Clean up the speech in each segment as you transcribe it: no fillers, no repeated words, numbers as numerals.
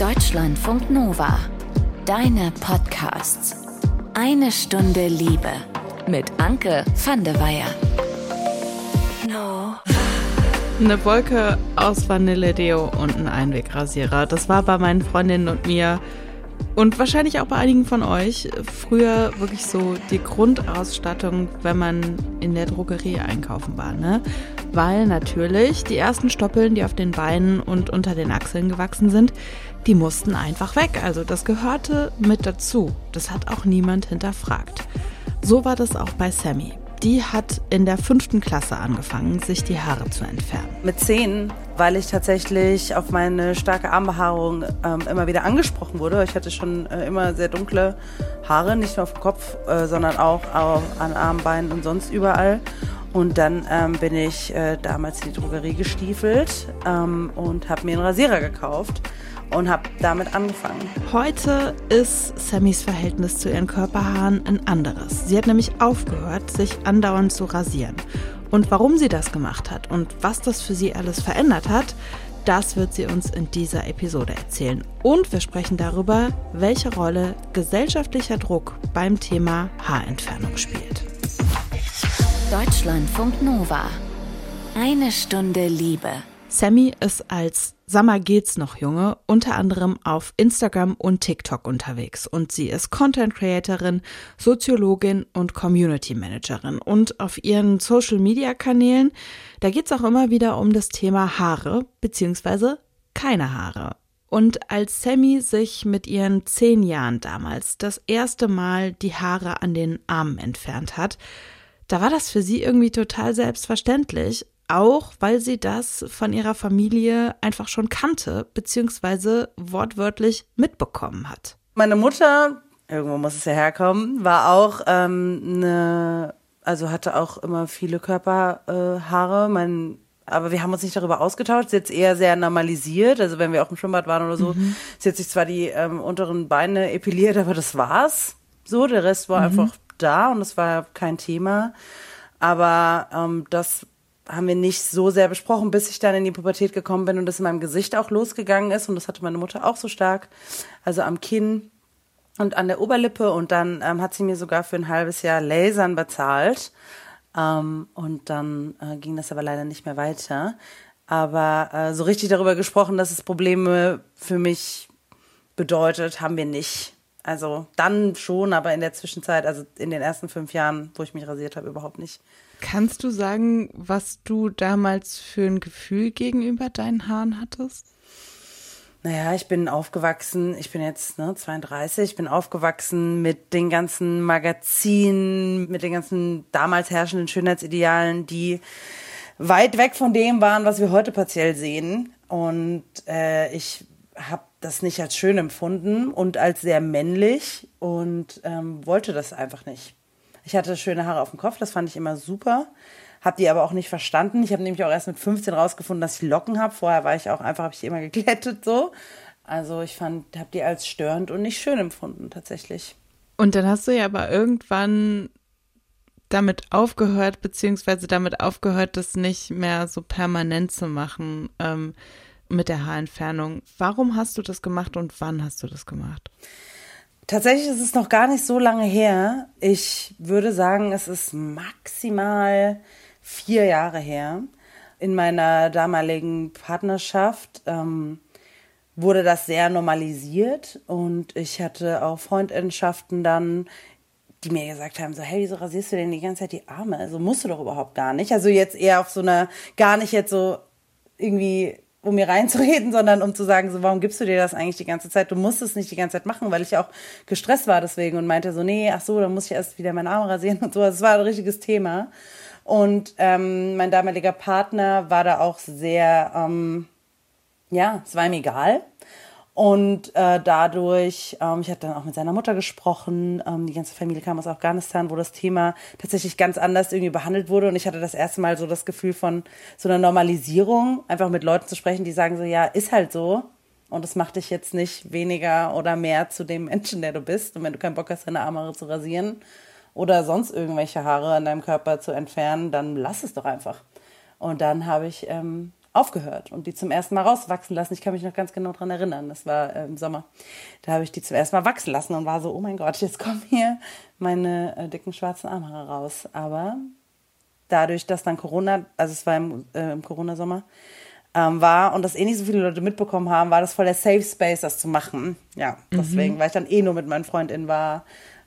Deutschlandfunk Nova. Deine Podcasts. Eine Stunde Liebe. Mit Anke van de Weyer. No. Eine Wolke aus Vanilledeo und ein Einwegrasierer. Das war bei meinen Freundinnen und mir und wahrscheinlich auch bei einigen von euch früher wirklich so die Grundausstattung, wenn man in der Drogerie einkaufen war, ne? Weil natürlich die ersten Stoppeln, die auf den Beinen und unter den Achseln gewachsen sind, die mussten einfach weg. Also das gehörte mit dazu. Das hat auch niemand hinterfragt. So war das auch bei Sammy. Die hat in der 5. Klasse angefangen, sich die Haare zu entfernen. Mit 10, weil ich tatsächlich auf meine starke Armbehaarung immer wieder angesprochen wurde. Ich hatte schon immer sehr dunkle Haare, nicht nur auf dem Kopf, sondern auch an Armen, Beinen und sonst überall. Und dann bin ich damals in die Drogerie gestiefelt und habe mir einen Rasierer gekauft. Und habe damit angefangen. Heute ist Sammys Verhältnis zu ihren Körperhaaren ein anderes. Sie hat nämlich aufgehört, sich andauernd zu rasieren. Und warum sie das gemacht hat und was das für sie alles verändert hat, das wird sie uns in dieser Episode erzählen. Und wir sprechen darüber, welche Rolle gesellschaftlicher Druck beim Thema Haarentfernung spielt. Deutschlandfunk Nova. Eine Stunde Liebe. Sammy ist als Summer geht's noch Junge unter anderem auf Instagram und TikTok unterwegs und sie ist Content Creatorin, Soziologin und Community Managerin und auf ihren Social Media Kanälen, da geht's auch immer wieder um das Thema Haare bzw. keine Haare. Und als Sammy sich mit ihren 10 Jahren damals das erste Mal die Haare an den Armen entfernt hat, da war das für sie irgendwie total selbstverständlich. Auch weil sie das von ihrer Familie einfach schon kannte, beziehungsweise wortwörtlich mitbekommen hat. Meine Mutter, irgendwo muss es ja herkommen, war auch hatte auch immer viele Körperhaare. Aber wir haben uns nicht darüber ausgetauscht. Ist jetzt eher sehr normalisiert. Also wenn wir auch im Schwimmbad waren oder so, ist jetzt sich zwar die unteren Beine epiliert, aber das war's. So, der Rest war einfach da und das war kein Thema. Aber das haben wir nicht so sehr besprochen, bis ich dann in die Pubertät gekommen bin und das in meinem Gesicht auch losgegangen ist. Und das hatte meine Mutter auch so stark, also am Kinn und an der Oberlippe. Und dann hat sie mir sogar für ein halbes Jahr Lasern bezahlt. Und dann ging das aber leider nicht mehr weiter. Aber so richtig darüber gesprochen, dass es Probleme für mich bedeutet, haben wir nicht. Also dann schon, aber in der Zwischenzeit, also in den ersten 5 Jahren, wo ich mich rasiert habe, überhaupt nicht. Kannst du sagen, was du damals für ein Gefühl gegenüber deinen Haaren hattest? Naja, ich bin aufgewachsen, ich bin jetzt 32, ich bin aufgewachsen mit den ganzen Magazinen, mit den ganzen damals herrschenden Schönheitsidealen, die weit weg von dem waren, was wir heute partiell sehen. Und ich habe das nicht als schön empfunden und als sehr männlich und wollte das einfach nicht. Ich hatte schöne Haare auf dem Kopf, das fand ich immer super, habe die aber auch nicht verstanden. Ich habe nämlich auch erst mit 15 rausgefunden, dass ich Locken habe. Vorher war ich auch einfach, habe ich die immer geglättet so. Also ich habe die als störend und nicht schön empfunden tatsächlich. Und dann hast du ja aber irgendwann damit aufgehört, beziehungsweise damit aufgehört, das nicht mehr so permanent zu machen mit der Haarentfernung. Warum hast du das gemacht und wann hast du das gemacht? Tatsächlich ist es noch gar nicht so lange her. Ich würde sagen, es ist maximal 4 Jahre her. In meiner damaligen Partnerschaft wurde das sehr normalisiert und ich hatte auch Freundinnenschaften dann, die mir gesagt haben, so, hey, wieso rasierst du denn die ganze Zeit die Arme? Also musst du doch überhaupt gar nicht. Also jetzt eher auf so einer, gar nicht jetzt so irgendwie um mir reinzureden, sondern um zu sagen, so, warum gibst du dir das eigentlich die ganze Zeit? Du musst es nicht die ganze Zeit machen, weil ich auch gestresst war deswegen und meinte so, nee, ach so, dann muss ich erst wieder meine Arme rasieren und so. Das war ein richtiges Thema. Und mein damaliger Partner war da auch sehr, es war ihm egal. Und dadurch, ich hatte dann auch mit seiner Mutter gesprochen, die ganze Familie kam aus Afghanistan, wo das Thema tatsächlich ganz anders irgendwie behandelt wurde. Und ich hatte das erste Mal so das Gefühl von so einer Normalisierung, einfach mit Leuten zu sprechen, die sagen so, ja, ist halt so. Und das macht dich jetzt nicht weniger oder mehr zu dem Menschen, der du bist. Und wenn du keinen Bock hast, deine Arme zu rasieren oder sonst irgendwelche Haare an deinem Körper zu entfernen, dann lass es doch einfach. Und dann habe ich aufgehört und die zum ersten Mal rauswachsen lassen. Ich kann mich noch ganz genau dran erinnern. Das war im Sommer. Da habe ich die zum ersten Mal wachsen lassen und war so, oh mein Gott, jetzt kommen hier meine dicken schwarzen Armhaare raus. Aber dadurch, dass dann Corona, also es war im Corona-Sommer, war und das nicht so viele Leute mitbekommen haben, war das voll der Safe Space, das zu machen. Ja, deswegen, weil ich dann nur mit meinen FreundInnen war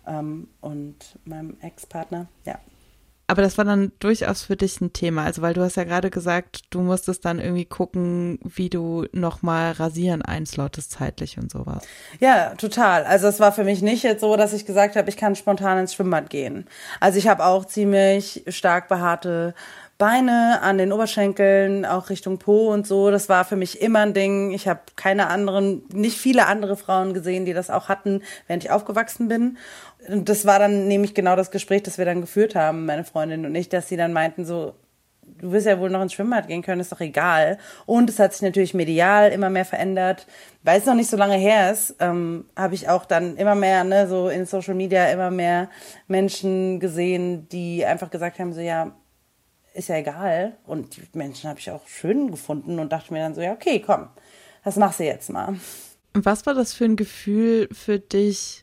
und meinem Ex-Partner, ja. Aber das war dann durchaus für dich ein Thema, also weil du hast ja gerade gesagt, du musstest dann irgendwie gucken, wie du nochmal Rasieren einslottest zeitlich und sowas. Ja, total. Also es war für mich nicht jetzt so, dass ich gesagt habe, ich kann spontan ins Schwimmbad gehen. Also ich habe auch ziemlich stark behaarte Beine an den Oberschenkeln, auch Richtung Po und so. Das war für mich immer ein Ding. Ich habe nicht viele andere Frauen gesehen, die das auch hatten, während ich aufgewachsen bin. Und das war dann nämlich genau das Gespräch, das wir dann geführt haben, meine Freundin und ich, dass sie dann meinten so, du wirst ja wohl noch ins Schwimmbad gehen können, ist doch egal. Und es hat sich natürlich medial immer mehr verändert. Weil es noch nicht so lange her ist, habe ich auch dann immer mehr, so in Social Media immer mehr Menschen gesehen, die einfach gesagt haben, so ja, ist ja egal. Und die Menschen habe ich auch schön gefunden und dachte mir dann so, ja okay, komm, das machst du jetzt mal. Und was war das für ein Gefühl für dich,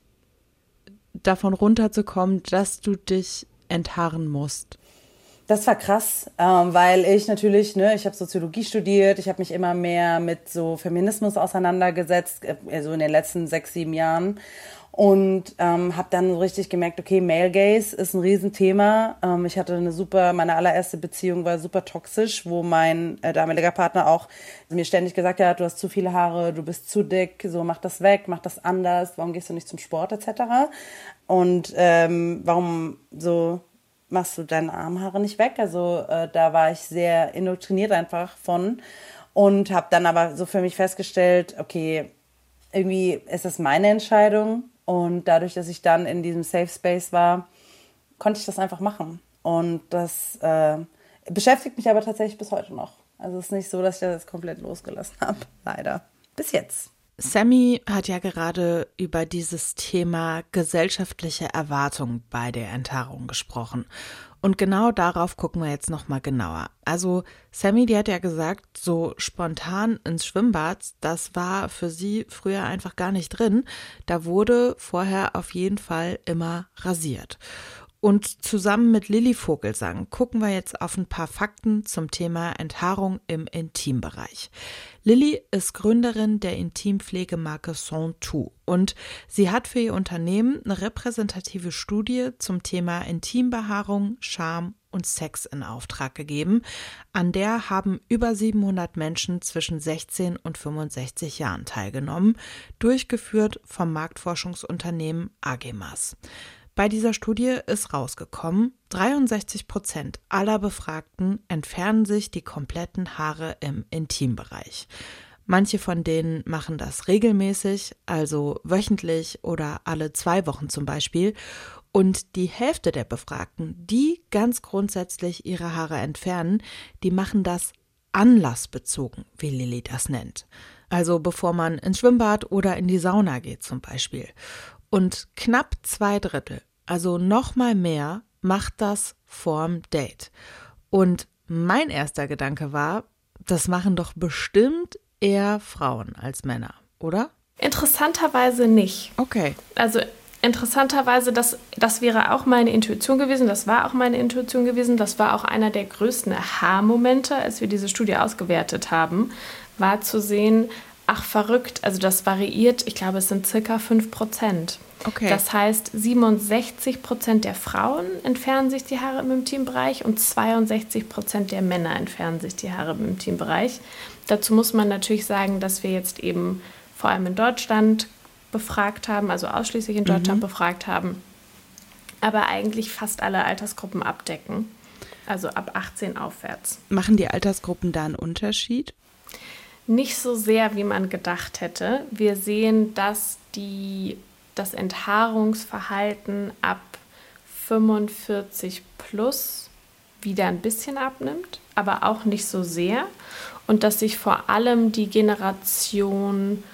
davon runterzukommen, dass du dich enthaaren musst? Das war krass, weil ich natürlich, ich habe Soziologie studiert, ich habe mich immer mehr mit so Feminismus auseinandergesetzt, also in den letzten 6-7 Jahren und habe dann so richtig gemerkt, okay, Male Gaze ist ein Riesenthema. Ich hatte meine allererste Beziehung war super toxisch, wo mein damaliger Partner auch mir ständig gesagt hat, du hast zu viele Haare, du bist zu dick, so mach das weg, mach das anders, warum gehst du nicht zum Sport etc. Und warum so machst du deine Armhaare nicht weg? Also da war ich sehr indoktriniert einfach von und habe dann aber so für mich festgestellt, okay, irgendwie ist das meine Entscheidung und dadurch, dass ich dann in diesem Safe Space war, konnte ich das einfach machen und das beschäftigt mich aber tatsächlich bis heute noch. Also es ist nicht so, dass ich das komplett losgelassen habe, leider. Bis jetzt. Sammy hat ja gerade über dieses Thema gesellschaftliche Erwartungen bei der Enthaarung gesprochen. Und genau darauf gucken wir jetzt nochmal genauer. Also Sammy, die hat ja gesagt, so spontan ins Schwimmbad, das war für sie früher einfach gar nicht drin. Da wurde vorher auf jeden Fall immer rasiert. Und zusammen mit Lilly Vogelsang gucken wir jetzt auf ein paar Fakten zum Thema Enthaarung im Intimbereich. Lilly ist Gründerin der Intimpflegemarke Son2 und sie hat für ihr Unternehmen eine repräsentative Studie zum Thema Intimbehaarung, Scham und Sex in Auftrag gegeben. An der haben über 700 Menschen zwischen 16 und 65 Jahren teilgenommen, durchgeführt vom Marktforschungsunternehmen Agemas. Bei dieser Studie ist rausgekommen, 63% aller Befragten entfernen sich die kompletten Haare im Intimbereich. Manche von denen machen das regelmäßig, also wöchentlich oder alle 2 Wochen zum Beispiel. Und die Hälfte der Befragten, die ganz grundsätzlich ihre Haare entfernen, die machen das anlassbezogen, wie Lilly das nennt. Also bevor man ins Schwimmbad oder in die Sauna geht zum Beispiel. Und knapp 2/3, also noch mal mehr, macht das vorm Date. Und mein erster Gedanke war, das machen doch bestimmt eher Frauen als Männer, oder? Interessanterweise nicht. Okay. Also interessanterweise, das wäre auch meine Intuition gewesen, das war auch meine Intuition gewesen, das war auch einer der größten Aha-Momente, als wir diese Studie ausgewertet haben, war zu sehen, ach verrückt, also das variiert, ich glaube es sind circa 5%. Okay. Das heißt, 67% der Frauen entfernen sich die Haare im Intimbereich und 62% der Männer entfernen sich die Haare im Intimbereich. Dazu muss man natürlich sagen, dass wir jetzt eben vor allem in Deutschland befragt haben, also ausschließlich in Deutschland befragt haben, aber eigentlich fast alle Altersgruppen abdecken, also ab 18 aufwärts. Machen die Altersgruppen da einen Unterschied? Nicht so sehr, wie man gedacht hätte. Wir sehen, dass das Enthaarungsverhalten ab 45 plus wieder ein bisschen abnimmt, aber auch nicht so sehr. Und dass sich vor allem die Generation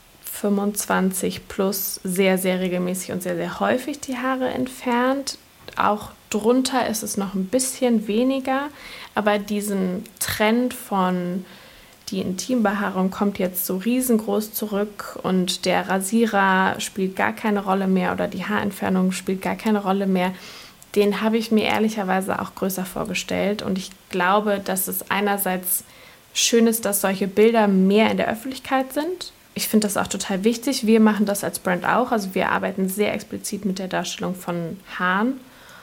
25 plus sehr, sehr regelmäßig und sehr, sehr häufig die Haare entfernt. auch drunter ist es noch ein bisschen weniger, aber diesen Trend von die Intimbehaarung kommt jetzt so riesengroß zurück und der Rasierer spielt gar keine Rolle mehr oder die Haarentfernung spielt gar keine Rolle mehr, den habe ich mir ehrlicherweise auch größer vorgestellt. Und ich glaube, dass es einerseits schön ist, dass solche Bilder mehr in der Öffentlichkeit sind. Ich finde das auch total wichtig. Wir machen das als Brand auch. Also wir arbeiten sehr explizit mit der Darstellung von Haaren.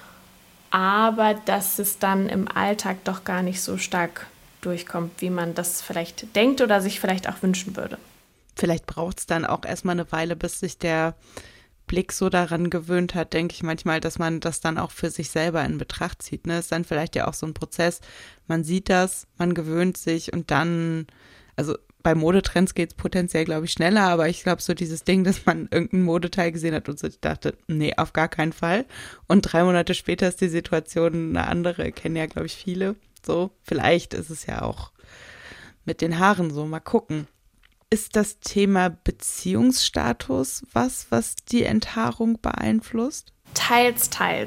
Aber dass es dann im Alltag doch gar nicht so stark durchkommt, wie man das vielleicht denkt oder sich vielleicht auch wünschen würde. Vielleicht braucht es dann auch erstmal eine Weile, bis sich der Blick so daran gewöhnt hat, denke ich manchmal, dass man das dann auch für sich selber in Betracht zieht. Ne? Ist dann vielleicht ja auch so ein Prozess, man sieht das, man gewöhnt sich und dann, also bei Modetrends geht es potenziell, glaube ich, schneller, aber ich glaube so dieses Ding, dass man irgendein Modeteil gesehen hat und so dachte, nee, auf gar keinen Fall. Und 3 Monate später ist die Situation eine andere, kennen ja, glaube ich, viele. So, vielleicht ist es ja auch mit den Haaren so, mal gucken. Ist das Thema Beziehungsstatus was die Enthaarung beeinflusst? Teils.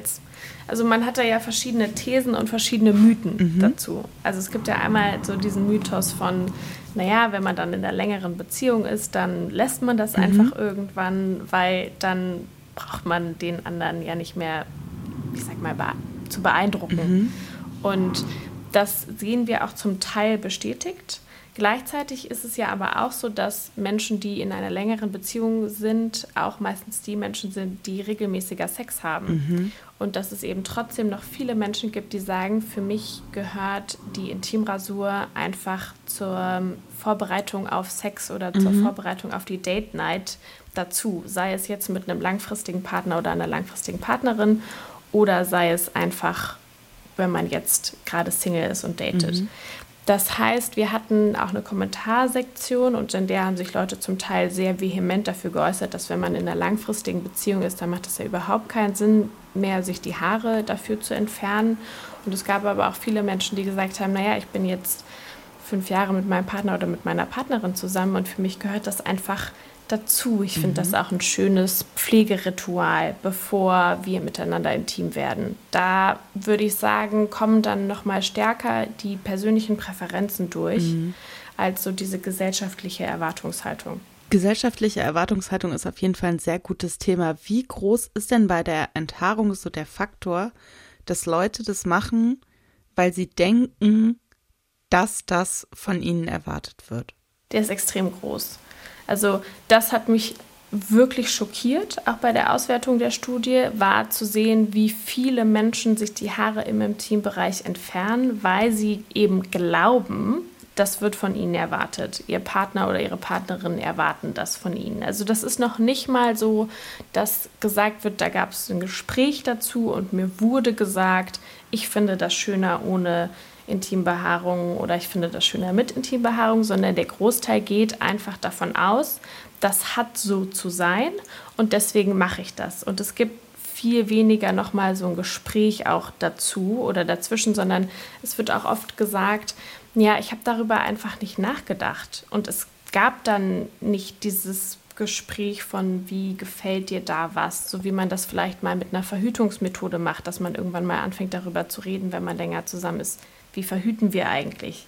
Also man hat da ja verschiedene Thesen und verschiedene Mythen dazu. Also es gibt ja einmal so diesen Mythos von, naja, wenn man dann in einer längeren Beziehung ist, dann lässt man das einfach irgendwann, weil dann braucht man den anderen ja nicht mehr, ich sag mal, zu beeindrucken. Und das sehen wir auch zum Teil bestätigt. Gleichzeitig ist es ja aber auch so, dass Menschen, die in einer längeren Beziehung sind, auch meistens die Menschen sind, die regelmäßiger Sex haben. Und dass es eben trotzdem noch viele Menschen gibt, die sagen, für mich gehört die Intimrasur einfach zur Vorbereitung auf Sex oder zur Vorbereitung auf die Date Night dazu. Sei es jetzt mit einem langfristigen Partner oder einer langfristigen Partnerin oder sei es einfach, wenn man jetzt gerade Single ist und datet. Das heißt, wir hatten auch eine Kommentarsektion und in der haben sich Leute zum Teil sehr vehement dafür geäußert, dass wenn man in einer langfristigen Beziehung ist, dann macht es ja überhaupt keinen Sinn mehr, sich die Haare dafür zu entfernen. Und es gab aber auch viele Menschen, die gesagt haben, naja, ich bin jetzt 5 Jahre mit meinem Partner oder mit meiner Partnerin zusammen und für mich gehört das einfach dazu. Ich finde das auch ein schönes Pflegeritual, bevor wir miteinander intim werden. Da würde ich sagen, kommen dann noch mal stärker die persönlichen Präferenzen durch, als so diese gesellschaftliche Erwartungshaltung. Gesellschaftliche Erwartungshaltung ist auf jeden Fall ein sehr gutes Thema. Wie groß ist denn bei der Enthaarung so der Faktor, dass Leute das machen, weil sie denken, dass das von ihnen erwartet wird? Der ist extrem groß. Also das hat mich wirklich schockiert, auch bei der Auswertung der Studie, war zu sehen, wie viele Menschen sich die Haare im Intimbereich entfernen, weil sie eben glauben, das wird von ihnen erwartet. Ihr Partner oder ihre Partnerin erwarten das von ihnen. Also das ist noch nicht mal so, dass gesagt wird, da gab es ein Gespräch dazu und mir wurde gesagt, ich finde das schöner ohne Intimbehaarung oder ich finde das schöner mit Intimbehaarung, sondern der Großteil geht einfach davon aus, das hat so zu sein und deswegen mache ich das. Und es gibt viel weniger nochmal so ein Gespräch auch dazu oder dazwischen, sondern es wird auch oft gesagt, ja, ich habe darüber einfach nicht nachgedacht. Und es gab dann nicht dieses Gespräch von, wie gefällt dir da was, so wie man das vielleicht mal mit einer Verhütungsmethode macht, dass man irgendwann mal anfängt darüber zu reden, wenn man länger zusammen ist. Wie verhüten wir eigentlich?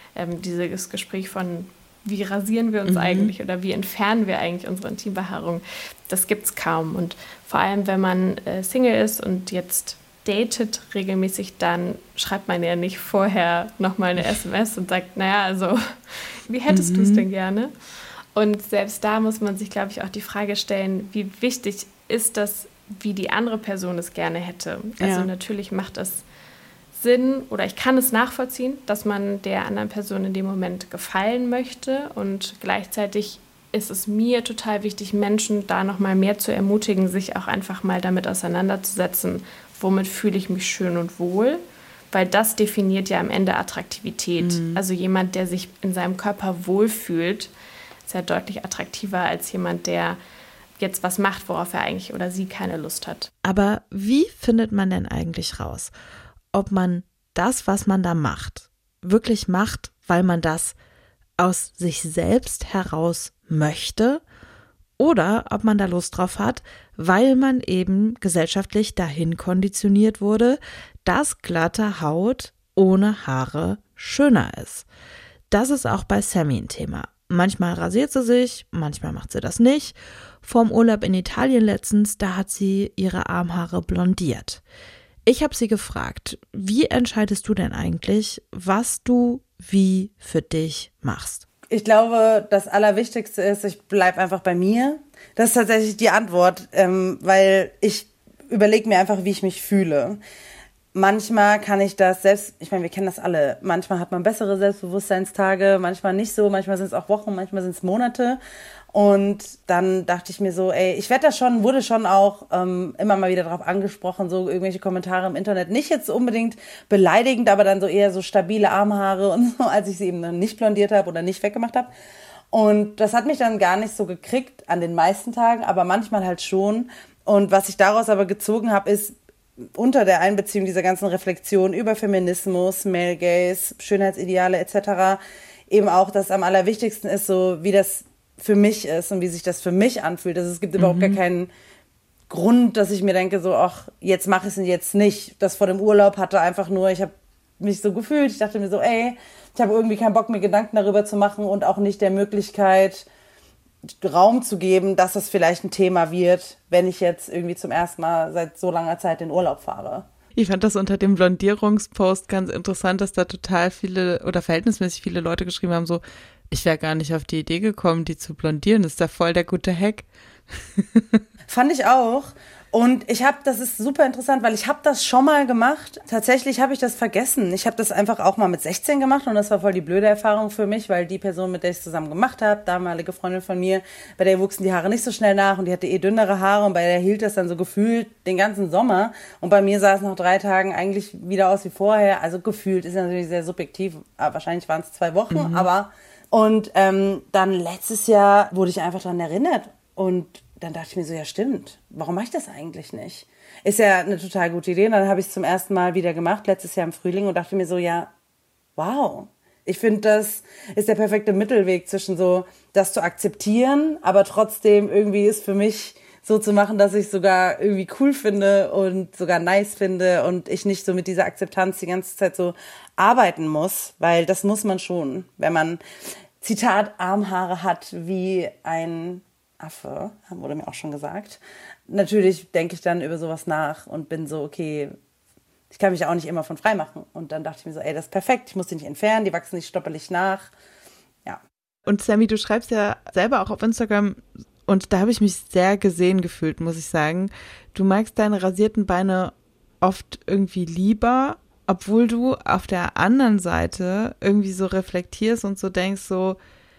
Dieses Gespräch von, wie rasieren wir uns eigentlich oder wie entfernen wir eigentlich unsere Intimbehaarung, das gibt es kaum. Und vor allem, wenn man Single ist und jetzt datet regelmäßig, dann schreibt man ja nicht vorher nochmal eine SMS und sagt, naja, also, wie hättest du es denn gerne? Und selbst da muss man sich, glaube ich, auch die Frage stellen, wie wichtig ist das, wie die andere Person es gerne hätte. Also natürlich macht es Sinn oder ich kann es nachvollziehen, dass man der anderen Person in dem Moment gefallen möchte und gleichzeitig ist es mir total wichtig, Menschen da noch mal mehr zu ermutigen, sich auch einfach mal damit auseinanderzusetzen, womit fühle ich mich schön und wohl, weil das definiert ja am Ende Attraktivität. Also jemand, der sich in seinem Körper wohlfühlt, ist ja deutlich attraktiver als jemand, der jetzt was macht, worauf er eigentlich oder sie keine Lust hat. Aber wie findet man denn eigentlich raus, ob man das, was man da macht, wirklich macht, weil man das aus sich selbst heraus möchte oder ob man da Lust drauf hat, weil man eben gesellschaftlich dahin konditioniert wurde, dass glatte Haut ohne Haare schöner ist. Das ist auch bei Sammy ein Thema. Manchmal rasiert sie sich, manchmal macht sie das nicht. Vorm Urlaub in Italien letztens, da hat sie ihre Armhaare blondiert. Ich habe sie gefragt, wie entscheidest du denn eigentlich, was du wie für dich machst? Ich glaube, das Allerwichtigste ist, ich bleibe einfach bei mir. Das ist tatsächlich die Antwort, weil ich überlege mir einfach, wie ich mich fühle. Manchmal kann ich das selbst, ich meine, wir kennen das alle, manchmal hat man bessere Selbstbewusstseinstage, manchmal nicht so, manchmal sind es auch Wochen, manchmal sind es Monate. Und dann dachte ich mir so, ich wurde schon auch immer mal wieder darauf angesprochen, so irgendwelche Kommentare im Internet, nicht jetzt unbedingt beleidigend, aber dann so eher so stabile Armhaare und so, als ich sie eben dann nicht blondiert habe oder nicht weggemacht habe. Und das hat mich dann gar nicht so gekriegt an den meisten Tagen, aber manchmal halt schon. Und was ich daraus aber gezogen habe, ist, unter der Einbeziehung dieser ganzen Reflexion über Feminismus, Male Gaze, Schönheitsideale etc. eben auch, dass am allerwichtigsten ist, so wie das für mich ist und wie sich das für mich anfühlt. Also es gibt überhaupt gar keinen Grund, dass ich mir denke, so, ach, jetzt mache ich es und jetzt nicht. Das vor dem Urlaub hatte einfach nur, ich habe mich so gefühlt, ich dachte mir so, ich habe irgendwie keinen Bock, mir Gedanken darüber zu machen und auch nicht der Möglichkeit, Raum zu geben, dass das vielleicht ein Thema wird, wenn ich jetzt irgendwie zum ersten Mal seit so langer Zeit in Urlaub fahre. Ich fand das unter dem Blondierungspost ganz interessant, dass da total viele oder verhältnismäßig viele Leute geschrieben haben, so, ich wäre gar nicht auf die Idee gekommen, die zu blondieren, das ist da voll der gute Hack. Fand ich auch. Und das ist super interessant, weil ich habe das schon mal gemacht. Tatsächlich habe ich das vergessen. Ich habe das einfach auch mal mit 16 gemacht und das war voll die blöde Erfahrung für mich, weil die Person, mit der ich es zusammen gemacht habe, damalige Freundin von mir, bei der wuchsen die Haare nicht so schnell nach und die hatte dünnere Haare und bei der hielt das dann so gefühlt den ganzen Sommer. Und bei mir sah es nach 3 Tagen eigentlich wieder aus wie vorher. Also gefühlt ist natürlich sehr subjektiv. Aber wahrscheinlich waren es 2 Wochen, aber... Und dann letztes Jahr wurde ich einfach daran erinnert und dann dachte ich mir so, ja stimmt, warum mache ich das eigentlich nicht? Ist ja eine total gute Idee. Und dann habe ich es zum ersten Mal wieder gemacht, letztes Jahr im Frühling und dachte mir so, ja, wow. Ich finde, das ist der perfekte Mittelweg zwischen so, das zu akzeptieren, aber trotzdem irgendwie ist für mich so zu machen, dass ich sogar irgendwie cool finde und sogar nice finde und ich nicht so mit dieser Akzeptanz die ganze Zeit so arbeiten muss, weil das muss man schon, wenn man, Zitat, Armhaare hat wie ein Affe, wurde mir auch schon gesagt. Natürlich denke ich dann über sowas nach und bin so, okay, ich kann mich auch nicht immer von frei machen. Und dann dachte ich mir so, das ist perfekt, ich muss die nicht entfernen, die wachsen nicht stoppelig nach. Ja. Und Sammy, du schreibst ja selber auch auf Instagram, und da habe ich mich sehr gesehen gefühlt, muss ich sagen. Du magst deine rasierten Beine oft irgendwie lieber, obwohl du auf der anderen Seite irgendwie so reflektierst und so denkst, so,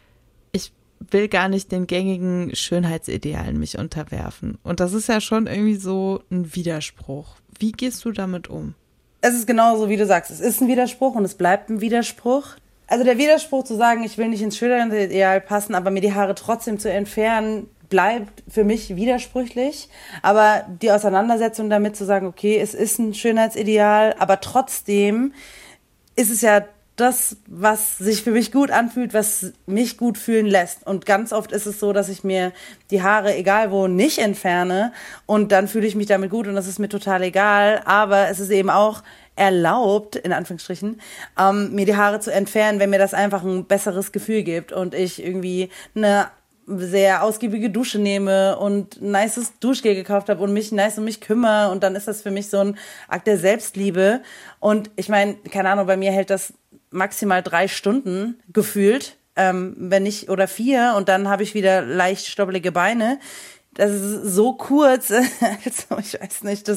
ich will gar nicht den gängigen Schönheitsidealen mich unterwerfen. Und das ist ja schon irgendwie so ein Widerspruch. Wie gehst du damit um? Es ist genauso, wie du sagst. Es ist ein Widerspruch und es bleibt ein Widerspruch. Also der Widerspruch zu sagen, ich will nicht ins Schönheitsideal passen, aber mir die Haare trotzdem zu entfernen, bleibt für mich widersprüchlich. Aber die Auseinandersetzung damit zu sagen, okay, es ist ein Schönheitsideal, aber trotzdem ist es ja das, was sich für mich gut anfühlt, was mich gut fühlen lässt. Und ganz oft ist es so, dass ich mir die Haare, egal wo, nicht entferne und dann fühle ich mich damit gut und das ist mir total egal. Aber es ist eben auch erlaubt, in Anführungsstrichen, mir die Haare zu entfernen, wenn mir das einfach ein besseres Gefühl gibt und ich irgendwie eine sehr ausgiebige Dusche nehme und ein nices Duschgel gekauft habe und mich nice um mich kümmere und dann ist das für mich so ein Akt der Selbstliebe. Und ich meine, keine Ahnung, bei mir hält das maximal 3 Stunden gefühlt, wenn nicht, oder 4 und dann habe ich wieder leicht stobbelige Beine. Das ist so kurz, also ich weiß nicht,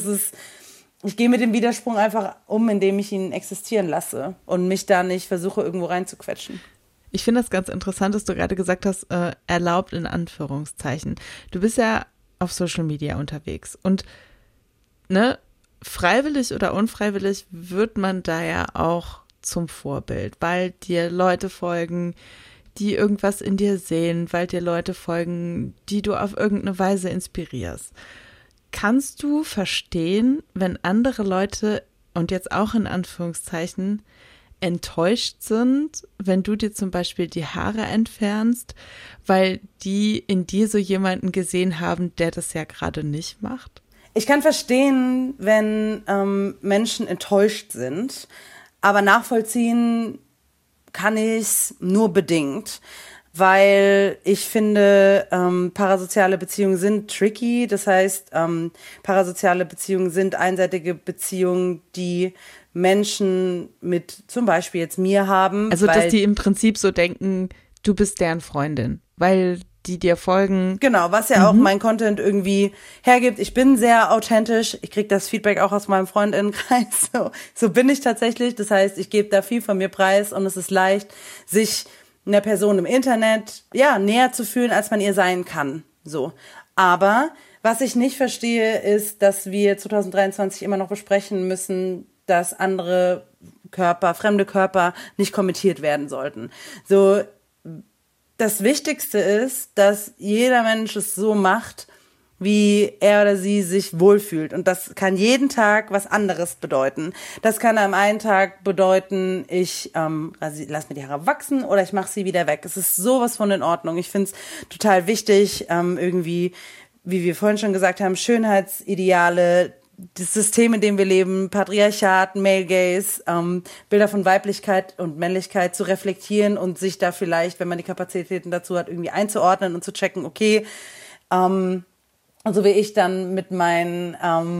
ich gehe mit dem Widerspruch einfach um, indem ich ihn existieren lasse und mich da nicht versuche, irgendwo reinzuquetschen. Ich finde das ganz interessant, dass du gerade gesagt hast, erlaubt in Anführungszeichen. Du bist ja auf Social Media unterwegs und freiwillig oder unfreiwillig wird man da ja auch zum Vorbild, weil dir Leute folgen, die irgendwas in dir sehen, weil dir Leute folgen, die du auf irgendeine Weise inspirierst. Kannst du verstehen, wenn andere Leute, und jetzt auch in Anführungszeichen, enttäuscht sind, wenn du dir zum Beispiel die Haare entfernst, weil die in dir so jemanden gesehen haben, der das ja gerade nicht macht? Ich kann verstehen, wenn Menschen enttäuscht sind, aber nachvollziehen kann ich es nur bedingt, weil ich finde, parasoziale Beziehungen sind tricky. Das heißt, parasoziale Beziehungen sind einseitige Beziehungen, die Menschen mit zum Beispiel jetzt mir haben. Also, dass die im Prinzip so denken, du bist deren Freundin, weil die dir folgen. Genau, was ja auch mein Content irgendwie hergibt. Ich bin sehr authentisch. Ich kriege das Feedback auch aus meinem Freundinnenkreis. So bin ich tatsächlich. Das heißt, ich gebe da viel von mir preis und es ist leicht, sich einer Person im Internet näher zu fühlen, als man ihr sein kann. So. Aber was ich nicht verstehe, ist, dass wir 2023 immer noch besprechen müssen, dass andere Körper, fremde Körper nicht kommentiert werden sollten. So, das Wichtigste ist, dass jeder Mensch es so macht, wie er oder sie sich wohlfühlt. Und das kann jeden Tag was anderes bedeuten. Das kann am einen Tag bedeuten, ich lasse mir die Haare wachsen oder ich mache sie wieder weg. Es ist sowas von in Ordnung. Ich finde es total wichtig, irgendwie, wie wir vorhin schon gesagt haben, Schönheitsideale, das System, in dem wir leben, Patriarchat, Male Gaze, Bilder von Weiblichkeit und Männlichkeit zu reflektieren und sich da vielleicht, wenn man die Kapazitäten dazu hat, irgendwie einzuordnen und zu checken, okay, so wie ich dann mit meinen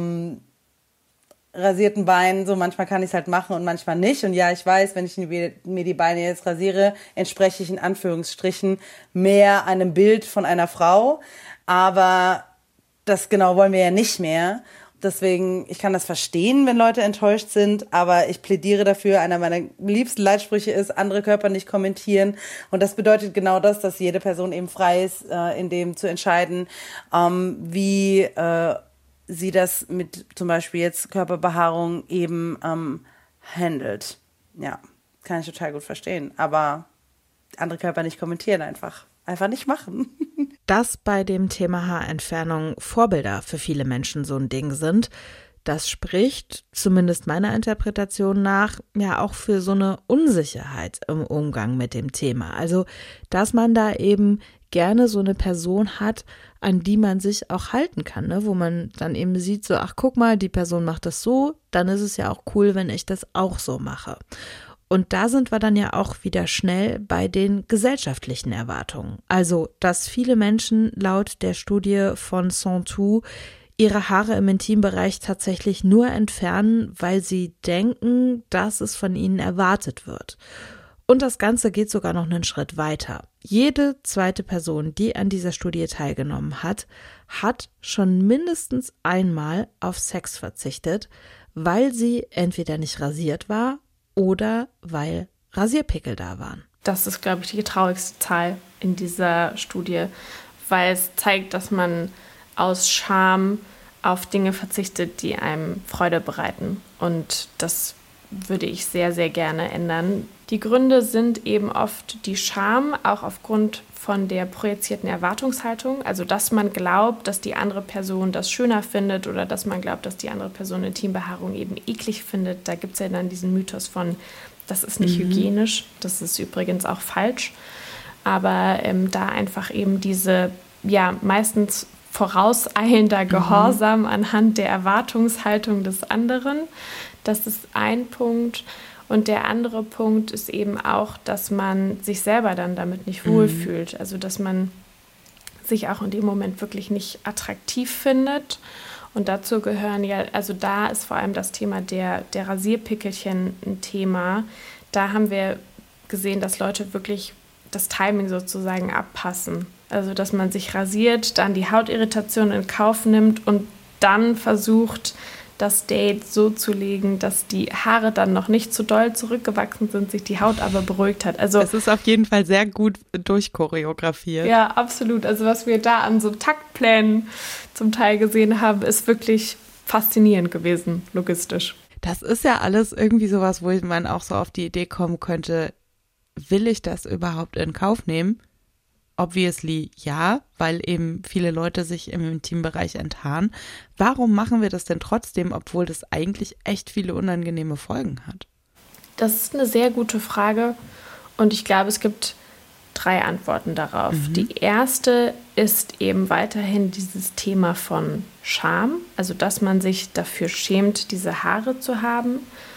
rasierten Beinen, so manchmal kann ich es halt machen und manchmal nicht. Und ja, ich weiß, wenn ich mir die Beine jetzt rasiere, entspreche ich in Anführungsstrichen mehr einem Bild von einer Frau. Aber das genau wollen wir ja nicht mehr. Deswegen, ich kann das verstehen, wenn Leute enttäuscht sind, aber ich plädiere dafür, einer meiner liebsten Leitsprüche ist, andere Körper nicht kommentieren. Und das bedeutet genau das, dass jede Person eben frei ist, in dem zu entscheiden, wie sie das mit zum Beispiel jetzt Körperbehaarung eben handelt. Ja, kann ich total gut verstehen. Aber andere Körper nicht kommentieren einfach nicht machen. Dass bei dem Thema Haarentfernung Vorbilder für viele Menschen so ein Ding sind, das spricht, zumindest meiner Interpretation nach, ja auch für so eine Unsicherheit im Umgang mit dem Thema. Also, dass man da eben gerne so eine Person hat, an die man sich auch halten kann, ne? Wo man dann eben sieht, so, ach guck mal, die Person macht das so, dann ist es ja auch cool, wenn ich das auch so mache. Und da sind wir dann ja auch wieder schnell bei den gesellschaftlichen Erwartungen. Also, dass viele Menschen laut der Studie von Santu ihre Haare im Intimbereich tatsächlich nur entfernen, weil sie denken, dass es von ihnen erwartet wird. Und das Ganze geht sogar noch einen Schritt weiter. Jede zweite Person, die an dieser Studie teilgenommen hat, hat schon mindestens einmal auf Sex verzichtet, weil sie entweder nicht rasiert war oder weil Rasierpickel da waren. Das ist, glaube ich, die traurigste Zahl in dieser Studie, weil es zeigt, dass man aus Scham auf Dinge verzichtet, die einem Freude bereiten. Und das würde ich sehr, sehr gerne ändern. Die Gründe sind eben oft die Scham, auch aufgrund von der projizierten Erwartungshaltung. Also, dass man glaubt, dass die andere Person das schöner findet oder dass man glaubt, dass die andere Person Intimbehaarung eben eklig findet. Da gibt es ja dann diesen Mythos von, das ist nicht hygienisch. Das ist übrigens auch falsch. Aber da einfach eben diese, meistens vorauseilender Gehorsam anhand der Erwartungshaltung des anderen. Das ist ein Punkt. Und der andere Punkt ist eben auch, dass man sich selber dann damit nicht wohlfühlt. Also, dass man sich auch in dem Moment wirklich nicht attraktiv findet. Und dazu gehören also da ist vor allem das Thema der Rasierpickelchen ein Thema. Da haben wir gesehen, dass Leute wirklich das Timing sozusagen abpassen. Also, dass man sich rasiert, dann die Hautirritation in Kauf nimmt und dann versucht, das Date so zu legen, dass die Haare dann noch nicht zu doll zurückgewachsen sind, sich die Haut aber beruhigt hat. Also es ist auf jeden Fall sehr gut durchchoreografiert. Ja, absolut. Also was wir da an so Taktplänen zum Teil gesehen haben, ist wirklich faszinierend gewesen, logistisch. Das ist ja alles irgendwie sowas, wo man auch so auf die Idee kommen könnte, will ich das überhaupt in Kauf nehmen? Obviously ja, weil eben viele Leute sich im Intimbereich enthaaren. Warum machen wir das denn trotzdem, obwohl das eigentlich echt viele unangenehme Folgen hat? Das ist eine sehr gute Frage und ich glaube, es gibt 3 Antworten darauf. Die erste ist eben weiterhin dieses Thema von Scham, also dass man sich dafür schämt, diese Haare zu haben.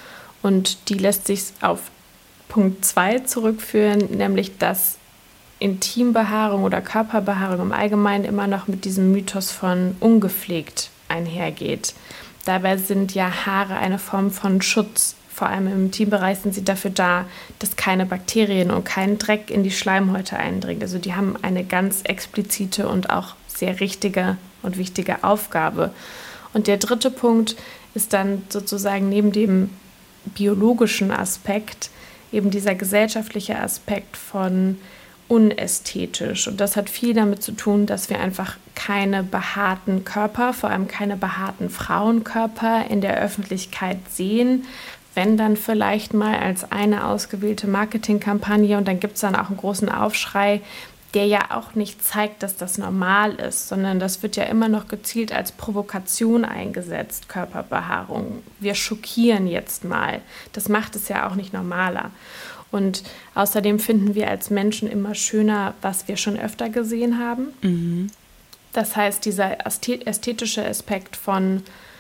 Und die lässt sich auf Punkt 2 zurückführen, nämlich dass Intimbehaarung oder Körperbehaarung im Allgemeinen immer noch mit diesem Mythos von ungepflegt einhergeht. Dabei sind ja Haare eine Form von Schutz. Vor allem im Intimbereich sind sie dafür da, dass keine Bakterien und kein Dreck in die Schleimhäute eindringt. Also die haben eine ganz explizite und auch sehr richtige und wichtige Aufgabe. Und der dritte Punkt ist dann sozusagen neben dem biologischen Aspekt eben dieser gesellschaftliche Aspekt von unästhetisch. Und das hat viel damit zu tun, dass wir einfach keine behaarten Körper, vor allem keine behaarten Frauenkörper in der Öffentlichkeit sehen, wenn dann vielleicht mal als eine ausgewählte Marketingkampagne und dann gibt es dann auch einen großen Aufschrei, der ja auch nicht zeigt, dass das normal ist, sondern das wird ja immer noch gezielt als Provokation eingesetzt, Körperbehaarung. Wir schockieren jetzt mal. Das macht es ja auch nicht normaler. Und außerdem finden wir als Menschen immer schöner, was wir schon öfter gesehen haben. Das heißt, dieser ästhetische Aspekt von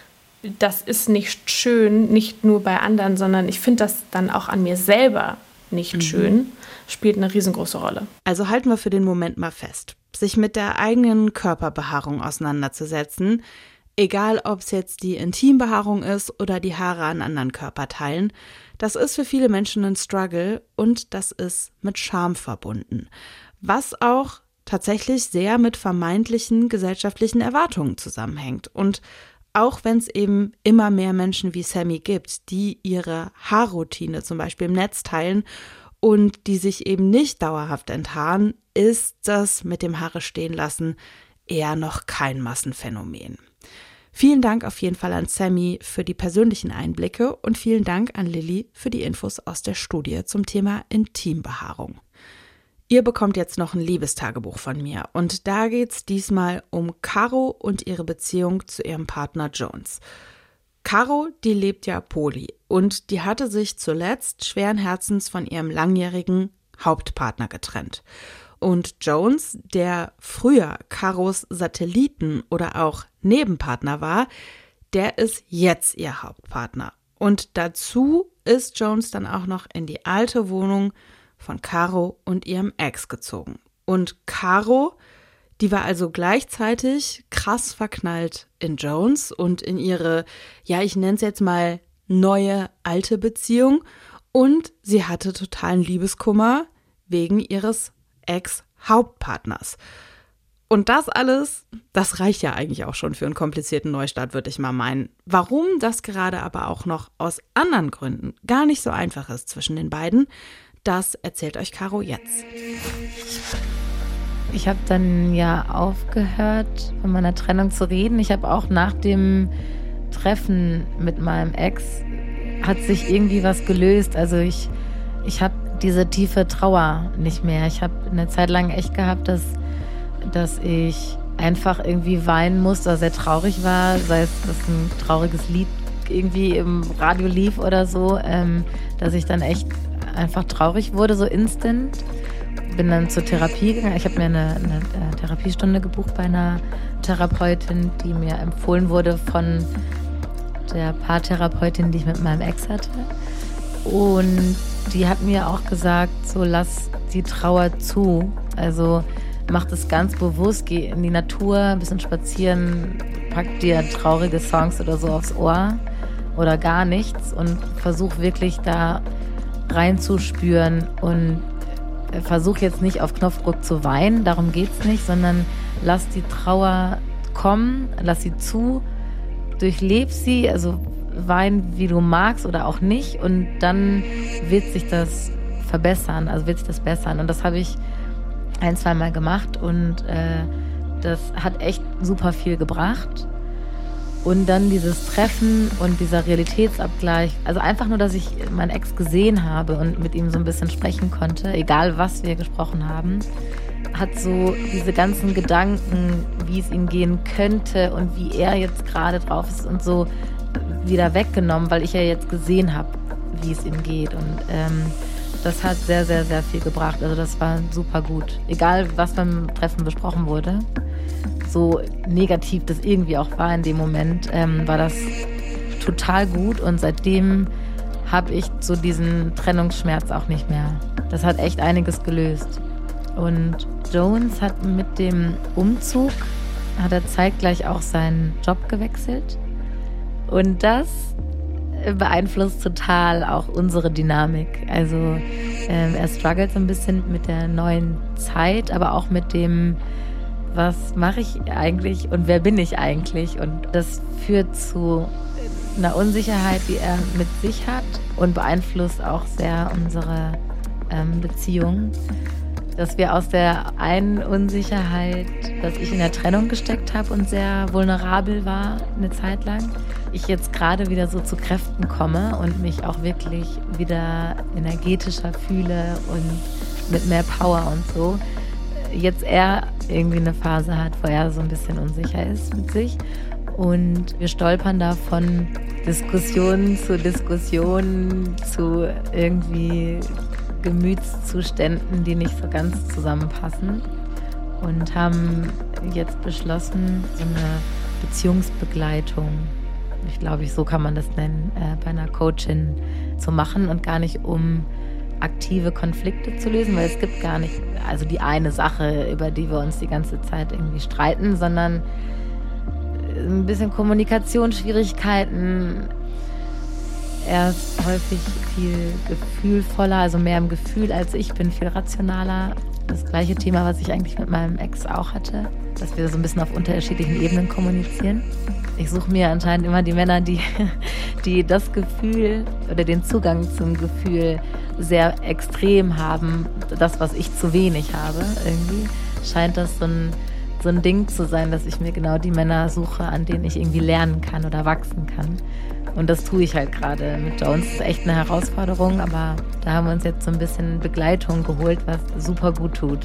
das ist nicht schön, nicht nur bei anderen, sondern ich finde das dann auch an mir selber nicht schön, spielt eine riesengroße Rolle. Also halten wir für den Moment mal fest. Sich mit der eigenen Körperbehaarung auseinanderzusetzen, egal ob es jetzt die Intimbehaarung ist oder die Haare an anderen Körperteilen, das ist für viele Menschen ein Struggle und das ist mit Scham verbunden. Was auch tatsächlich sehr mit vermeintlichen gesellschaftlichen Erwartungen zusammenhängt. Und auch wenn es eben immer mehr Menschen wie Sammy gibt, die ihre Haarroutine zum Beispiel im Netz teilen und die sich eben nicht dauerhaft enthaaren, ist das mit dem Haare stehen lassen eher noch kein Massenphänomen. Vielen Dank auf jeden Fall an Sammy für die persönlichen Einblicke und vielen Dank an Lilly für die Infos aus der Studie zum Thema Intimbehaarung. Ihr bekommt jetzt noch ein Liebestagebuch von mir und da geht's diesmal um Caro und ihre Beziehung zu ihrem Partner Jones. Caro, die lebt ja poly und die hatte sich zuletzt schweren Herzens von ihrem langjährigen Hauptpartner getrennt. Und Jones, der früher Caros Satelliten oder auch Nebenpartner war, der ist jetzt ihr Hauptpartner. Und dazu ist Jones dann auch noch in die alte Wohnung von Caro und ihrem Ex gezogen. Und Caro, die war also gleichzeitig krass verknallt in Jones und in ihre, ja, ich nenne es jetzt mal neue alte Beziehung. Und sie hatte totalen Liebeskummer wegen ihres Ex-Hauptpartners. Und das alles, das reicht ja eigentlich auch schon für einen komplizierten Neustart, würde ich mal meinen. Warum das gerade aber auch noch aus anderen Gründen gar nicht so einfach ist zwischen den beiden, das erzählt euch Caro jetzt. Ich habe dann ja aufgehört, von meiner Trennung zu reden. Ich habe auch nach dem Treffen mit meinem Ex, hat sich irgendwie was gelöst. Also ich habe diese tiefe Trauer nicht mehr. Ich habe eine Zeit lang echt gehabt, dass ich einfach irgendwie weinen musste, dass sehr traurig war, sei es, dass ein trauriges Lied irgendwie im Radio lief oder so, dass ich dann echt einfach traurig wurde, so instant. Bin dann zur Therapie gegangen. Ich habe mir eine Therapiestunde gebucht bei einer Therapeutin, die mir empfohlen wurde von der Paartherapeutin, die ich mit meinem Ex hatte. Und die hat mir auch gesagt, so lass die Trauer zu. Also mach das ganz bewusst, geh in die Natur, ein bisschen spazieren, pack dir traurige Songs oder so aufs Ohr oder gar nichts und versuch wirklich da reinzuspüren und versuch jetzt nicht auf Knopfdruck zu weinen, darum geht's nicht, sondern lass die Trauer kommen, lass sie zu, durchleb sie, also wein, wie du magst oder auch nicht und dann wird sich das verbessern, also wird sich das bessern und das habe ich 1-2 Mal gemacht und das hat echt super viel gebracht. Und dann dieses Treffen und dieser Realitätsabgleich, also einfach nur, dass ich meinen Ex gesehen habe und mit ihm so ein bisschen sprechen konnte, egal was wir gesprochen haben, hat so diese ganzen Gedanken, wie es ihm gehen könnte und wie er jetzt gerade drauf ist und so wieder weggenommen, weil ich ja jetzt gesehen habe, wie es ihm geht. Und das hat sehr, sehr, sehr viel gebracht. Also das war super gut. Egal, was beim Treffen besprochen wurde, so negativ das irgendwie auch war in dem Moment, war das total gut. Und seitdem habe ich so diesen Trennungsschmerz auch nicht mehr. Das hat echt einiges gelöst. Und Jones hat mit dem Umzug, hat er zeitgleich auch seinen Job gewechselt. Und das beeinflusst total auch unsere Dynamik. Also er struggelt so ein bisschen mit der neuen Zeit, aber auch mit dem, was mache ich eigentlich und wer bin ich eigentlich? Und das führt zu einer Unsicherheit, die er mit sich hat und beeinflusst auch sehr unsere Beziehung. Dass wir aus der einen Unsicherheit, dass ich in der Trennung gesteckt habe und sehr vulnerabel war eine Zeit lang, ich jetzt gerade wieder so zu Kräften komme und mich auch wirklich wieder energetischer fühle und mit mehr Power und so. Jetzt er irgendwie eine Phase hat, wo er so ein bisschen unsicher ist mit sich. Und wir stolpern da von Diskussion zu Diskussion zu irgendwie Gemütszuständen, die nicht so ganz zusammenpassen. Und haben jetzt beschlossen, so eine Beziehungsbegleitung, ich glaube, so kann man das nennen, bei einer Coachin zu machen und gar nicht um aktive Konflikte zu lösen, weil es gibt gar nicht, also die eine Sache, über die wir uns die ganze Zeit irgendwie streiten, sondern ein bisschen Kommunikationsschwierigkeiten. Er ist häufig viel gefühlvoller, also mehr im Gefühl als ich, bin viel rationaler. Das gleiche Thema, was ich eigentlich mit meinem Ex auch hatte, dass wir so ein bisschen auf unterschiedlichen Ebenen kommunizieren. Ich suche mir anscheinend immer die Männer, die das Gefühl oder den Zugang zum Gefühl sehr extrem haben. Das, was ich zu wenig habe, irgendwie scheint das so ein Ding zu sein, dass ich mir genau die Männer suche, an denen ich irgendwie lernen kann oder wachsen kann. Und das tue ich halt gerade mit Jones. Das ist echt eine Herausforderung, aber da haben wir uns jetzt so ein bisschen Begleitung geholt, was super gut tut.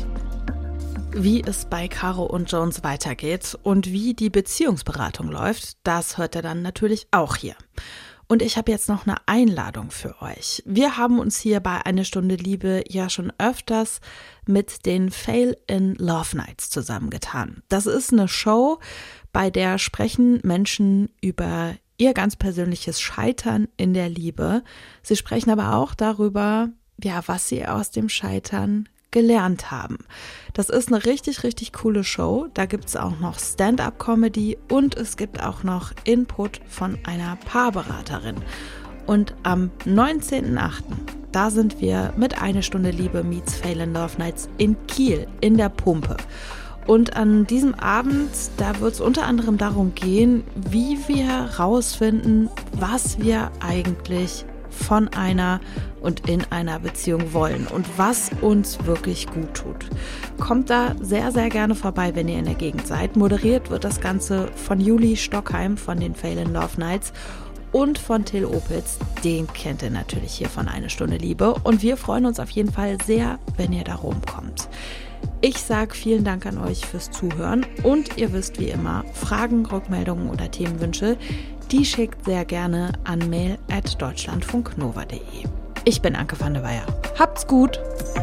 Wie es bei Caro und Jones weitergeht und wie die Beziehungsberatung läuft, das hört ihr dann natürlich auch hier. Und ich habe jetzt noch eine Einladung für euch. Wir haben uns hier bei Eine Stunde Liebe ja schon öfters mit den Fail in Love Nights zusammengetan. Das ist eine Show, bei der sprechen Menschen über ihr ganz persönliches Scheitern in der Liebe. Sie sprechen aber auch darüber, ja, was sie aus dem Scheitern gelernt haben. Das ist eine richtig, richtig coole Show. Da gibt es auch noch Stand-up-Comedy und es gibt auch noch Input von einer Paarberaterin. Und am 19.08., da sind wir mit Eine Stunde Liebe meets Fail in Love Nights in Kiel in der Pumpe. Und an diesem Abend, da wird es unter anderem darum gehen, wie wir rausfinden, was wir eigentlich von einer und in einer Beziehung wollen und was uns wirklich gut tut. Kommt da sehr, sehr gerne vorbei, wenn ihr in der Gegend seid. Moderiert wird das Ganze von Juli Stockheim von den Fail in Love Nights und von Till Opitz. Den kennt ihr natürlich hier von Eine Stunde Liebe. Und wir freuen uns auf jeden Fall sehr, wenn ihr da rumkommt. Ich sage vielen Dank an euch fürs Zuhören und ihr wisst wie immer, Fragen, Rückmeldungen oder Themenwünsche, die schickt sehr gerne an mail@deutschlandfunknova.de. Ich bin Anke van der Weyer. Habt's gut!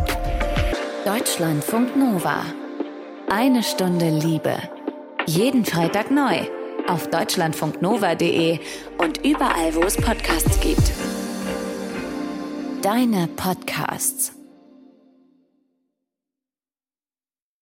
Deutschlandfunk Nova. Eine Stunde Liebe. Jeden Freitag neu auf deutschlandfunknova.de und überall, wo es Podcasts gibt. Deine Podcasts.